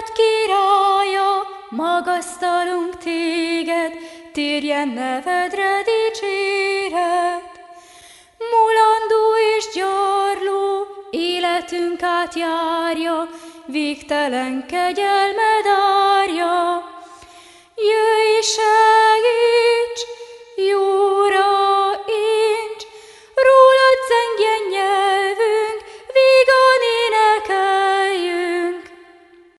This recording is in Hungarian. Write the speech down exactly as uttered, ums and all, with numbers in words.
nagy királya, magasztalunk téged, térjen nevedre dicséret. Mulandó és gyarló, életünk átjárja, végtelen kegyelmed árja. Jöjj, segíts, jó